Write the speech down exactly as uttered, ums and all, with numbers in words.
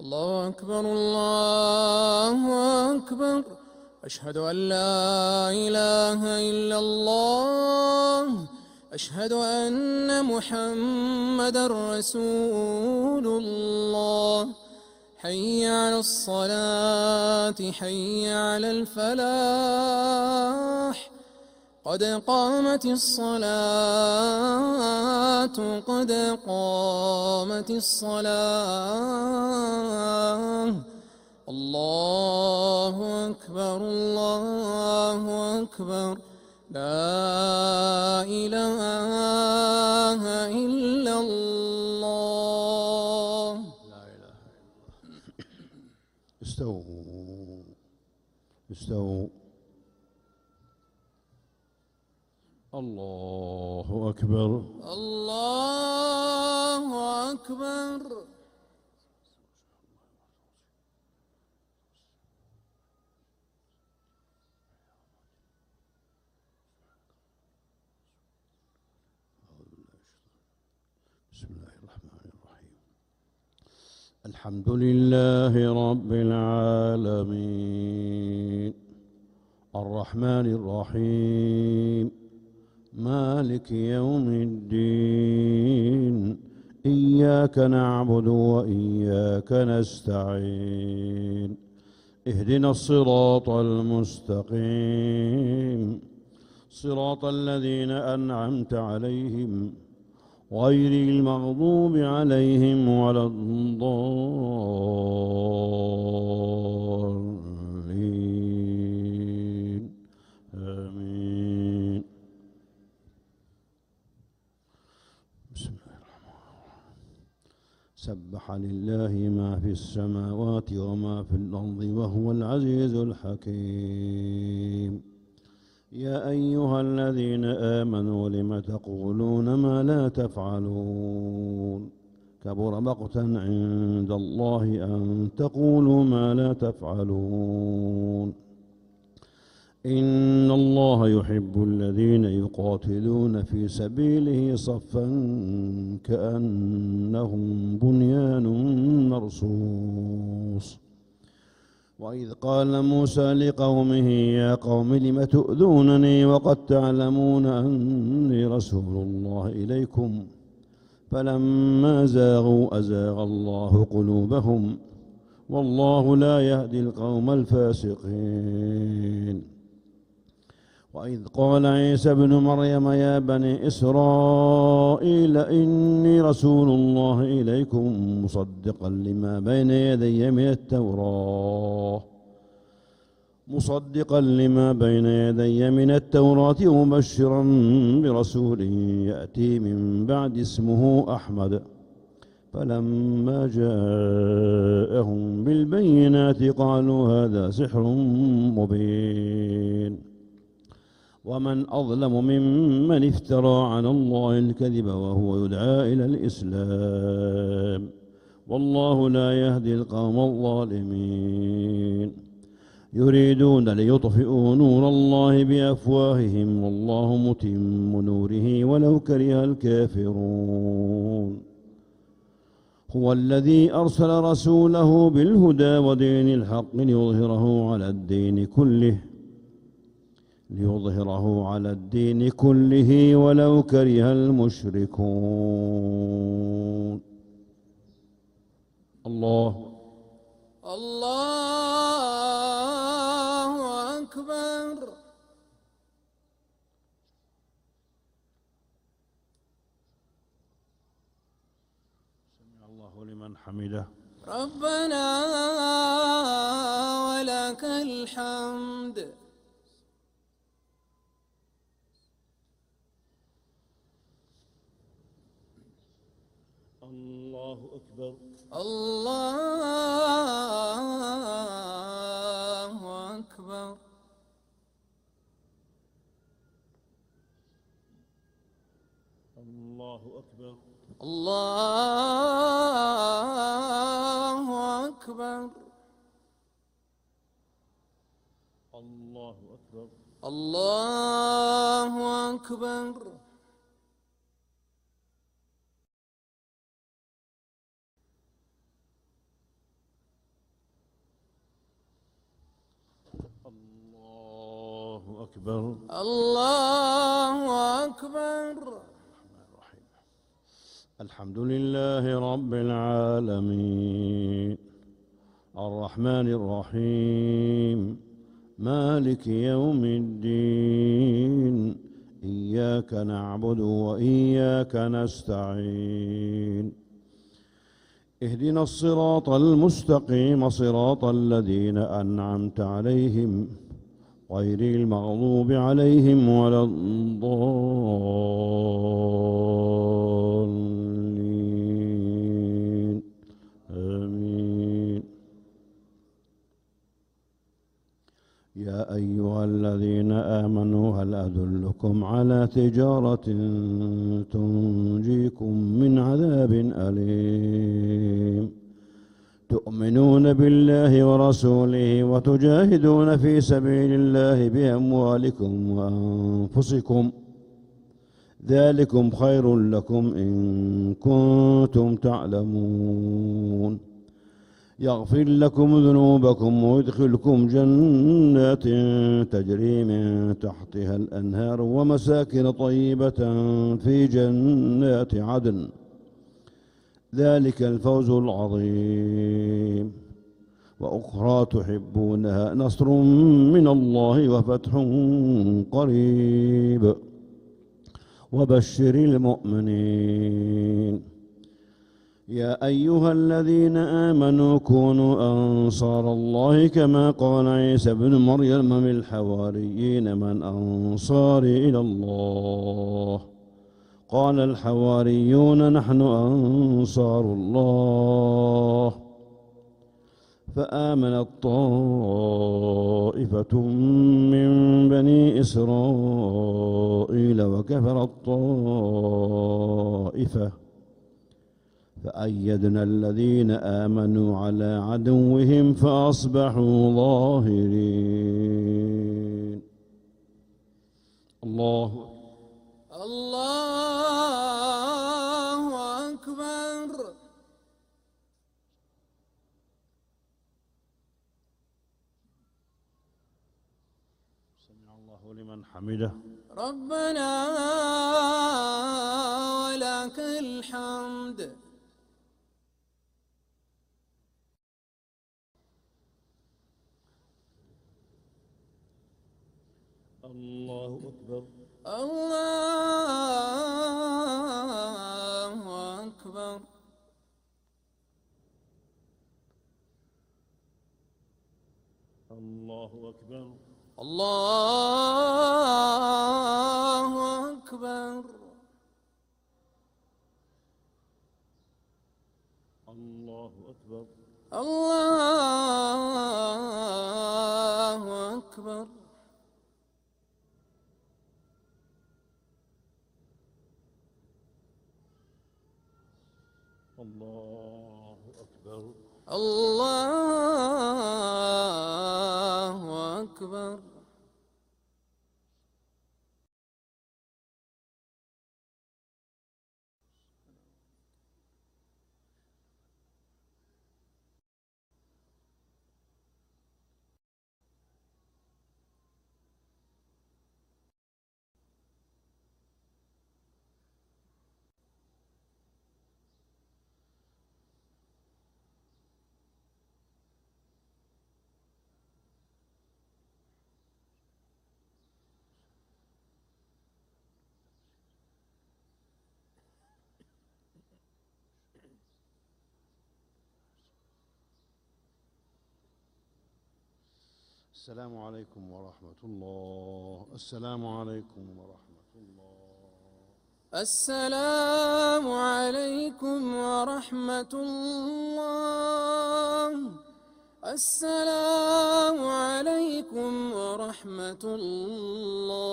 الله أكبر الله أكبر. أشهد أن لا إله إلا الله. أشهد أن محمدًا رسول الله. حي على الصلاة حي على الفلاح. قد قامت الصلاة قد قامت الصلاة. الله أكبر الله أكبر. لا إله إلا الله. لا إله إلا الله. استووا استووا. الله أكبر الله أكبر. بسم الله الرحمن الرحيم. الحمد لله رب العالمين الرحمن الرحيم مالك يوم الدين. إياك نعبد وإياك نستعين. اهدنا الصراط المستقيم صراط الذين أنعمت عليهم غير المغضوب عليهم ولا الضالين. آمين. بسم الله الرحمن الرحيم. سبح لله ما في السماوات وما في الأرض وهو العزيز الحكيم. يا أيها الذين آمنوا لم تقولون ما لا تفعلون كبر مقتا عند الله أن تقولوا ما لا تفعلون. إن الله يحب الذين يقاتلون في سبيله صفا كأنهم بنيان مرصوص. وإذ قال موسى لقومه يا قوم لم تؤذونني وقد تعلمون أني رسول الله إليكم فلما زاغوا أزاغ الله قلوبهم والله لا يهدي القوم الفاسقين. وإذ قال عيسى ابن مريم يا بني إسرائيل إني رسول الله إليكم مصدقا لما بين يدي من التوراة مصدقا لما بين يدي من التوراة ومبشرا برسول يأتي من بعد اسمه أحمد. فلما جاءهم بالبينات قالوا هذا سحر مبين. ومن أظلم ممن افترى على الله الكذب وهو يدعى إلى الإسلام والله لا يهدي القوم الظالمين. يريدون ليطفئوا نور الله بأفواههم والله متم نوره ولو كره الكافرون. هو الذي أرسل رسوله بالهدى ودين الحق ليظهره على الدين كله ليظهره على الدين كله ولو كره المشركون. الله الله أكبر. سمع الله لمن حمده. ربنا ولك الحمد. الله أكبر. الله أكبر. الله أكبر. الله أكبر. الله أكبر. الله أكبر. أكبر. الله أكبر. الحمد لله رب العالمين الرحمن الرحيم مالك يوم الدين إياك نعبد وإياك نستعين اهدنا الصراط المستقيم صراط الذين أنعمت عليهم غير المغضوب عليهم ولا الضالين آمين. يا أيها الذين آمنوا هل أدلكم على تجارة تنجيكم من عذاب أليم تؤمنون بالله ورسوله وتجاهدون في سبيل الله بأموالكم وأنفسكم ذلكم خير لكم إن كنتم تعلمون يغفر لكم ذنوبكم ويدخلكم جنات تجري من تحتها الأنهار ومساكن طيبة في جنات عدن ذلك الفوز العظيم وأخرى تحبونها نصر من الله وفتح قريب وبشر المؤمنين. يا أيها الذين آمنوا كونوا أنصار الله كما قال عيسى ابن مريم للحواريين من أنصاري إلى الله قال الحواريون نحن أنصار الله فآمنت طائفة من بني إسرائيل وكفرت طائفة فأيدنا الذين آمنوا على عدوهم فأصبحوا ظاهرين. الله الله أكبر. سمع الله لمن حمده ربنا ولك الحمد. الله أكبر. الله أكبر. الله أكبر. الله أكبر. الله أكبر. الله أكبر. الله أكبر. الله أكبر. السلام عليكم ورحمة الله. السلام عليكم ورحمة الله. السلام عليكم ورحمة الله. السلام عليكم ورحمة الله.